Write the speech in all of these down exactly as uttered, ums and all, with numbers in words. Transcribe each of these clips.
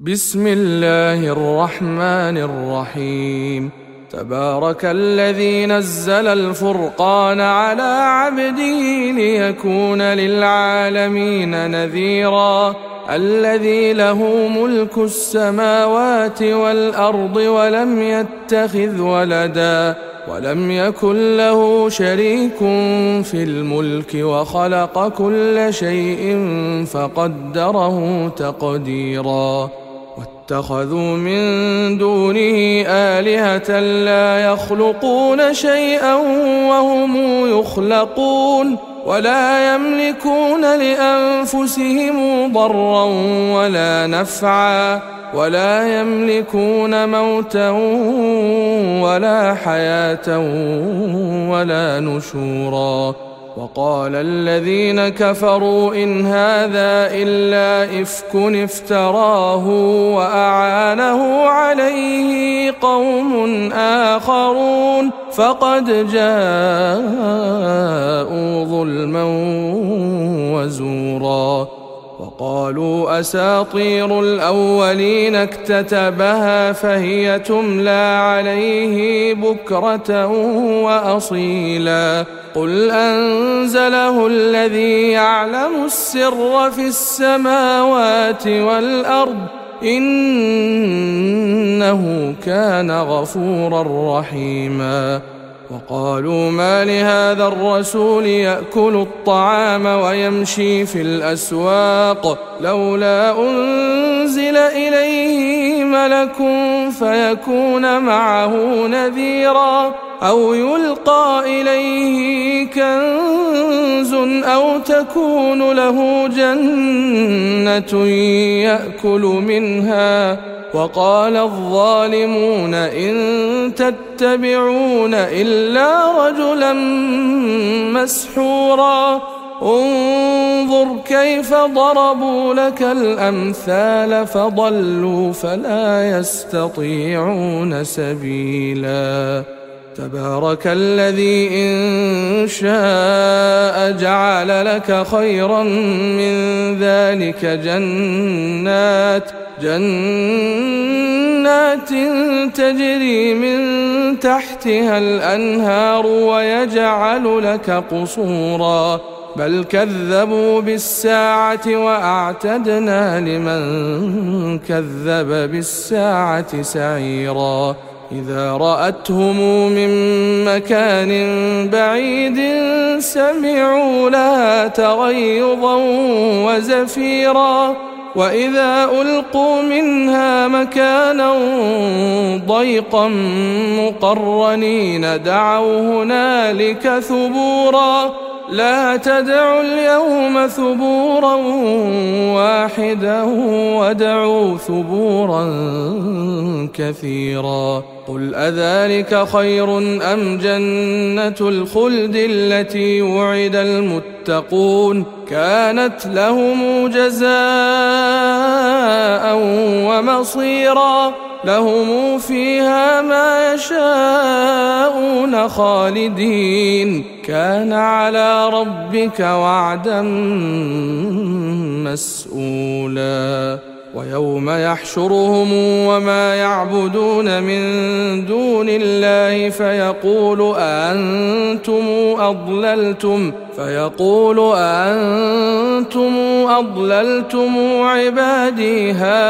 بسم الله الرحمن الرحيم. تبارك الذي نزل الفرقان على عبده ليكون للعالمين نذيرا. الذي له ملك السماوات والأرض ولم يتخذ ولدا ولم يكن له شريك في الملك وخلق كل شيء فقدره تقديرا. واتخذوا من دونه آلهة لا يخلقون شيئا وهم يخلقون ولا يملكون لأنفسهم ضرا ولا نفعا ولا يملكون موتا ولا حياة ولا نشورا. وقال الذين كفروا إن هذا إلا إفك افتراه وأعانه عليه قوم آخرون فقد جاءوا ظلما وزورا. وقالوا أساطير الأولين اكتتبها فهي تملى عليه بكرة وأصيلا. قل أنزله الذي يعلم السر في السماوات والأرض إنه كان غفورا رحيما. وقالوا ما لهذا الرسول يأكل الطعام ويمشي في الأسواق لولا أنزل إليه ملك فيكون معه نذيرا أو يلقى إليه كنز أو تكون له جنة يأكل منها. وقال الظالمون إن تتبعون إلا رجلا مسحورا. انظر كيف ضربوا لك الأمثال فضلوا فلا يستطيعون سبيلا. تبارك الذي إن شاء جعل لك خيرا من ذلك جنات جنات تجري من تحتها الأنهار ويجعل لك قصورا بل كذبوا بالساعة وأعتدنا لمن كذب بالساعة سعيرا. إذا رأتهم من مكان بعيد سمعوا لها تغيظا وزفيرا. وإذا ألقوا منها مكانا ضيقا مقرنين دعوا هنالك ثبورا. لا تدعوا اليوم ثبورا واحدا وادعوا ثبورا كثيرا. قل أذلك خير أم جنة الخلد التي وعد المتقون كانت لهم جزاء ومصيرا. لهم فيها ما يشاءون خالدين كان على ربك وعدا مسؤولا. ويوم يحشرهم وما يعبدون من دون الله فيقول أأنتم أضللتم فيقول أأنتم أضللتم عبادي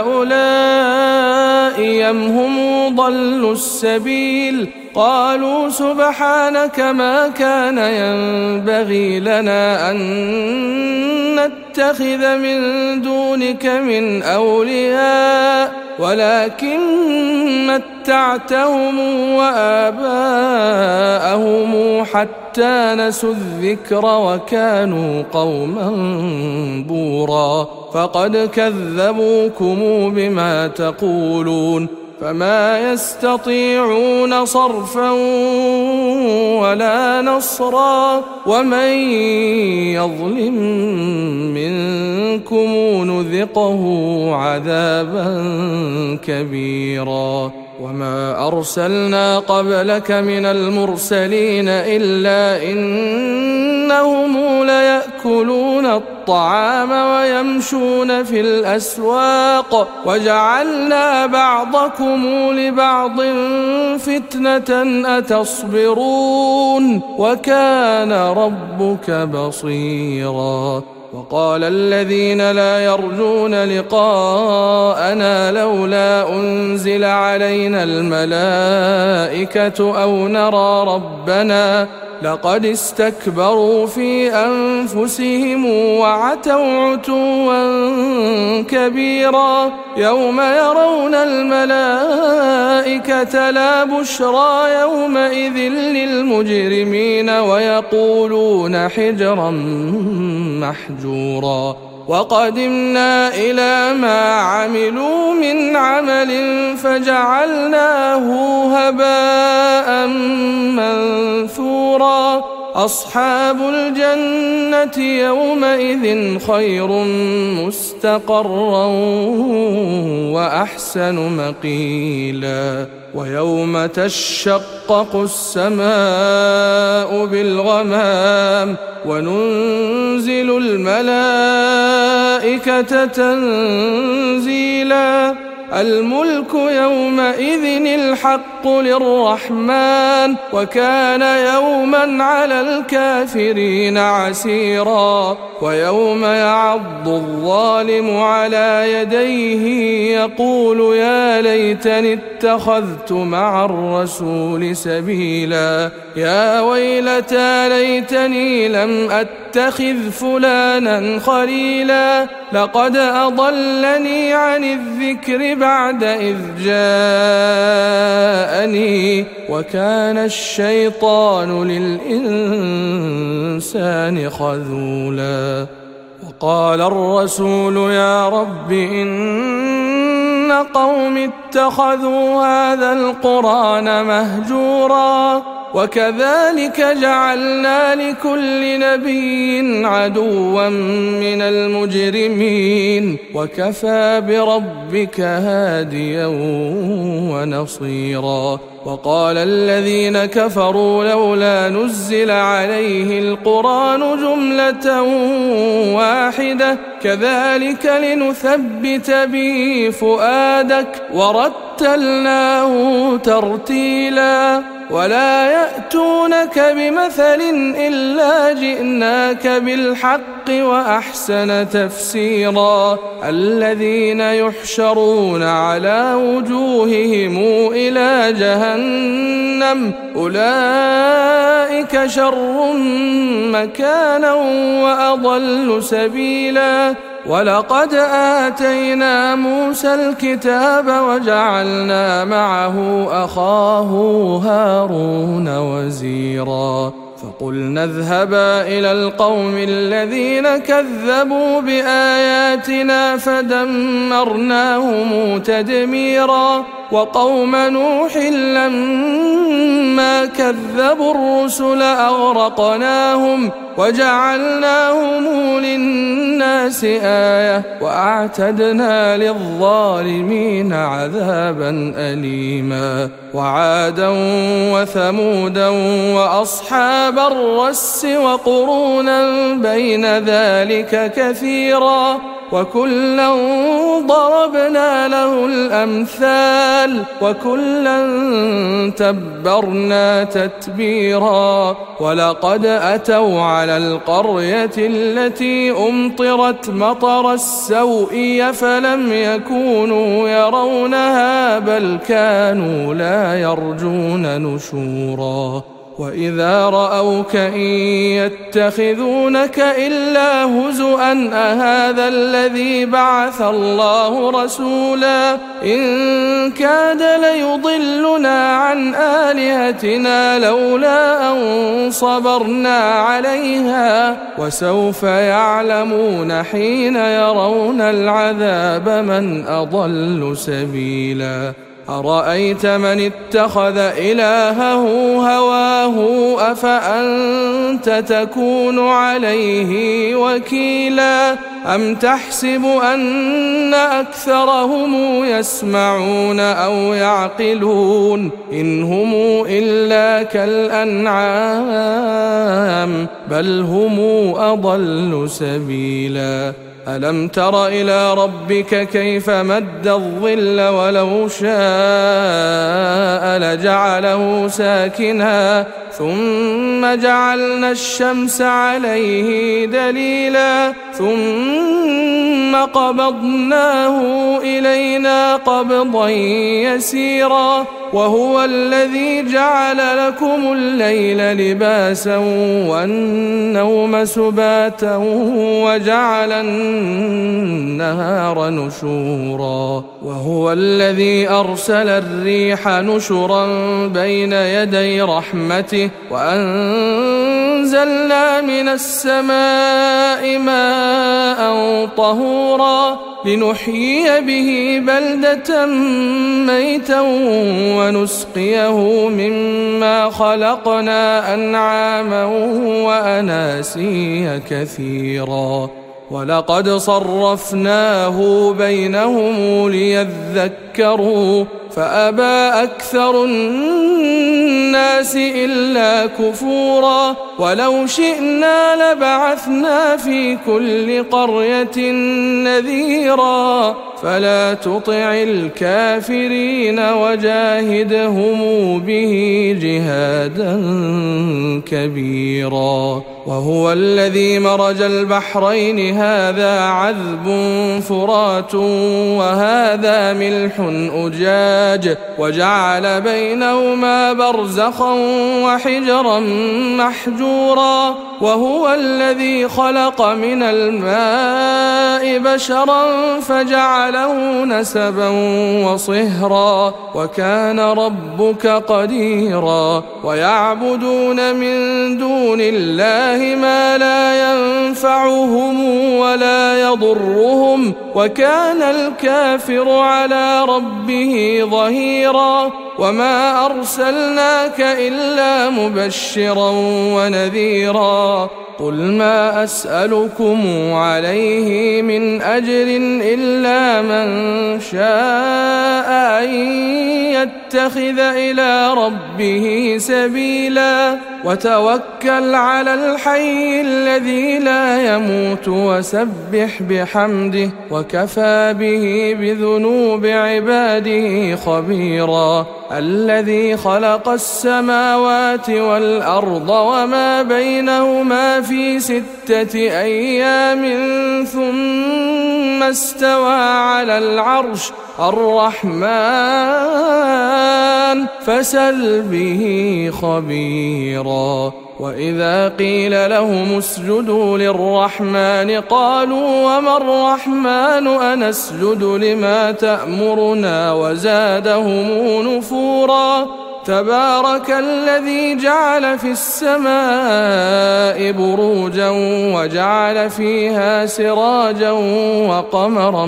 هؤلاء أم هم ضلوا السبيل. قالوا سبحانك ما كان ينبغي لنا أن نتخذ من دونك من أولياء ولكن متعتهم وآباءهم حتى نسوا الذكر وكانوا قوما بورا. فقد كذبوكم بما تقولون فما يستطيعون صرفا ولا نصرا. ومن يظلم منكم نذقه عذابا كبيرا. وما أرسلنا قبلك من المرسلين إلا إنهم ليأكلون الطعام ويمشون في الأسواق وجعلنا بعضكم لبعض فتنة أتصبرون وكان ربك بصيرا. وقال الذين لا يرجون لقاءنا لولا أنزل علينا الملائكة أو نرى ربنا لقد استكبروا في أنفسهم وعتوا عتوا كبيرا. يوم يرون الملائكة لا بشرى يومئذ للمجرمين ويقولون حجرا محجورا. وقدمنا إلى ما عملوا من عمل فجعلناه هباء منثورا. أصحاب الجنة يومئذ خير مستقرا وأحسن مقيلا. ويوم تشقق السماء بالغمام وننزل الملائكة تنزيلا. الملك يومئذ الحق للرحمن وكان يوما على الكافرين عسيرا. ويوم يعض الظالم على يديه يقول يا ليتني اتخذت مع الرسول سبيلا. يا ويلتى ليتني لم أتخذ فلانا خليلا لقد أضلني عن الذكر بعد إذ جاءني وكان الشيطان للإنسان خذولا. وقال الرسول يا رب إن قوم اتخذوا هذا القرآن مهجورا وكذلك جعلنا لكل نبي عدوا من المجرمين وكفى بربك هاديا ونصيرا. وقال الذين كفروا لولا نزل عليه القرآن جملة واحدة كذلك لنثبت به فؤادك ورتلناه ترتيلا. ولا يأتونك بمثل إلا جئناك بالحق وأحسن تفسيرا. الذين يحشرون على وجوههم إلى جهنم أولئك شر مكانا وأضل سبيلا. ولقد آتينا موسى الكتاب وجعلنا معه أخاه هارون وزيرا. فقلنا اذهبا إلى القوم الذين كذبوا بآياتنا فدمرناهم تدميرا. وقوم نوح لما كذبوا الرسل أغرقناهم وجعلناهم للناس آية وأعتدنا للظالمين عذابا أليما. وعادا وثمودا وأصحاب الرس وقرونا بين ذلك كثيرا وكلا ضربنا له الأمثال وكلا تبرنا تتبيرا. ولقد أتوا على القرية التي أمطرت مطر السوء فلم يكونوا يرونها بل كانوا لا يرجون نشورا. وإذا رأوك إن يتخذونك إلا هزؤا أهذا الذي بعث الله رسولا إن كاد ليضلنا عن آلهتنا لولا أن صبرنا عليها وسوف يعلمون حين يرون العذاب من أضل سبيلا. أرأيت من اتخذ إلهه هواه أفأنت تكون عليه وكيلا أم تحسب أن أكثرهم يسمعون أو يعقلون إن هم إلا كالأنعام بل هم أضل سبيلا ألم تر إلى ربك كيف مد الظل ولو شاء لجعله ساكنا ثم جعلنا الشمس عليه دليلا ثم قبضناه إلينا قبضا يسيرا وهو الذي جعل لكم الليل لباسا والنوم سباتا وجعل النهار نشورا وهو الذي أرسل الريح نشرا بين يدي رحمته وأنزلنا من السماء ماء طهورا لنحيي به بلدة ميتا ونسقيه مما خلقنا أنعاما وأناسيا كثيرا ولقد صرفناه بينهم ليذكروا فأبى أكثر الناس إلا كفورا ولو شئنا لبعثنا في كل قرية نذيرا فلا تطع الكافرين وجاهدهم به جهادا كبيرا وهو الذي مرج البحرين هذا عذب فرات وهذا ملح أجاج وجعل بينهما برزخا وحجرا محجورا وهو الذي خلق من الماء بشرا فجعله نسبا وصهرا وكان ربك قديرا ويعبدون من دون الله ما لا ينفعهم ولا يضرهم وكان الكافر على ربه ظهيرا وما أرسلناك إلا مبشرا ونذيرا قل ما أسألكم عليه من أجر إلا من شاء أن يتخذ إلى ربه سبيلا وتوكل على الحي الذي لا يموت وسبح بحمده وكفى به بذنوب عباده خبيرا الذي خلق السماوات والأرض وما بينهما في ستة أيام ثم استوى على العرش الرحمن فسل به خبيرا وإذا قيل لهم اسجدوا للرحمن قالوا وما الرحمن أنسجد لما تأمرنا وزادهم نفورا تبارك الذي جعل في السماء بروجا وجعل فيها سراجا وقمرا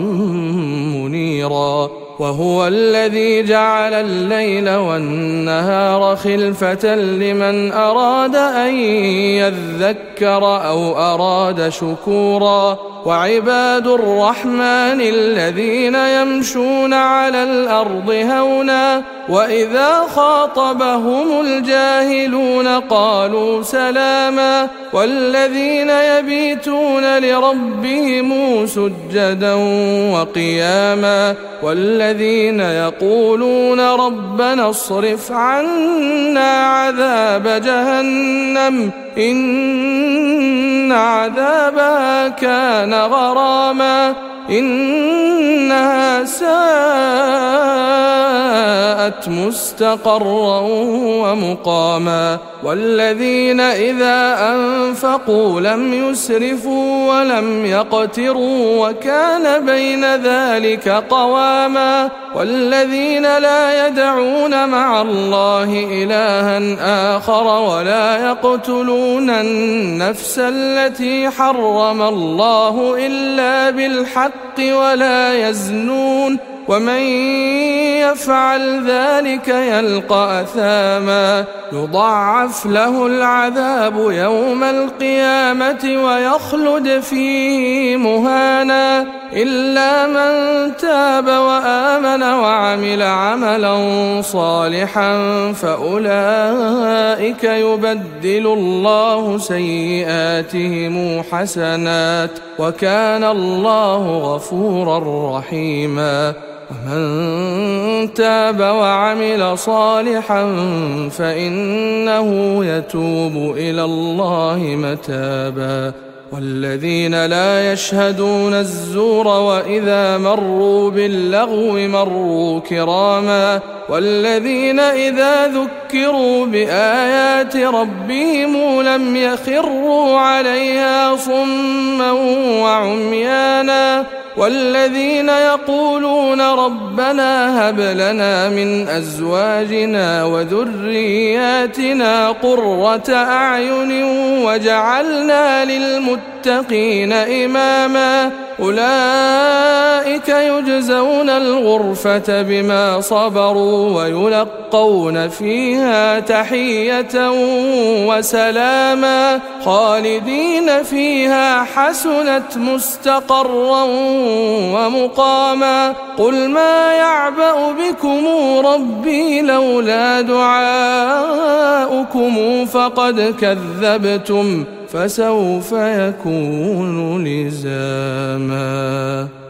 منيرا وهو الذي جعل الليل والنهار خلفة لمن أراد أن يذكر أو أراد شكورا وعباد الرحمن الذين يمشون على الأرض هونا وإذا خاطبهم الجاهلون قالوا سلاما والذين يبيتون لربهم سجدا وقياما والذين يقولون ربنا اصرف عنا عذاب جهنم إن عذابها كان غراما إنها ساءت مستقرا ومقاما والذين إذا أنفقوا لم يسرفوا ولم يقتروا وكان بين ذلك قواما والذين لا يدعون مع الله إلها آخر ولا يقتلون النفس التي حرم الله إلا بالحق ولا يزنون ومن يفعل ذلك يلقى أثاما يضاعف له العذاب يوم القيامة ويخلد فيه مهانا إلا من تاب وآمن وعمل عملا صالحا فأولئك يبدل الله سيئاتهم حسنات وكان الله غفورا رحيما ومن تاب وعمل صالحا فإنه يتوب إلى الله متابا والذين لا يشهدون الزور وإذا مروا باللغو مروا كراما والذين إذا ذكروا بآيات ربهم لم يخروا عليها صما وعميانا والذين يقولون ربنا هب لنا من أزواجنا وذرياتنا قرة أعين وجعلنا للمتقين إماما أولئك يجزون الغرفة بما صبروا ويلقون فيها تحية وسلاما خالدين فيها حسنت مستقرا ومقاما قل ما يعبأ بكم ربي لولا دعاؤكم فقد كذبتم فسوف يكون لزاما.